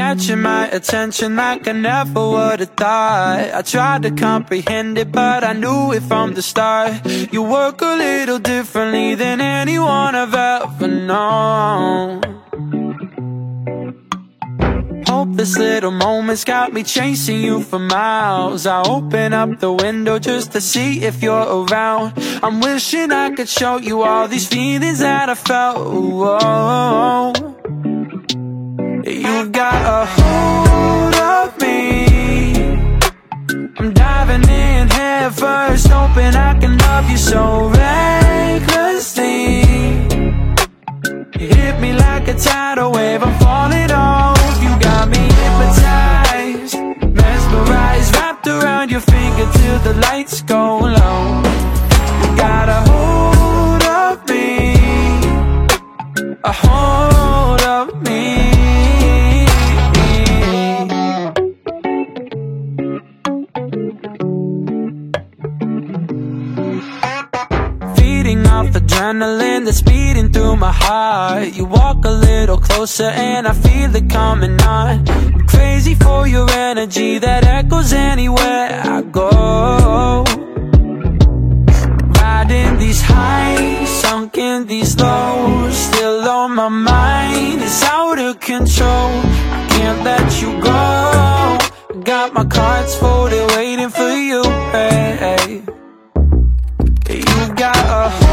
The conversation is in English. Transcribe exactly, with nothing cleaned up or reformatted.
catching my attention like I never would've thought. I tried to comprehend it, but I knew it from the start. You work a little differently than anyone I've ever known. Hopeless little moments got me chasing you for miles. I open up the window just to see if you're around. I'm wishing I could show you all these feelings that I felt. Whoa. You got a hold of me. I'm diving in head first, hoping I can love you so recklessly. You hit me like a tidal wave, I'm falling off. You got me hypnotized, mesmerized, wrapped around your finger till the lights go low. You got a hold of me, a hold of me. Feeding off adrenaline that's beating through my heart. You walk a little closer and I feel it coming on. I'm crazy for your energy that echoes anywhere I go. Riding these highs, sunk in these lows, still on my mind, it's out of control. I can't let you go. Got my cards folded, waiting for you, hey, hey. You got a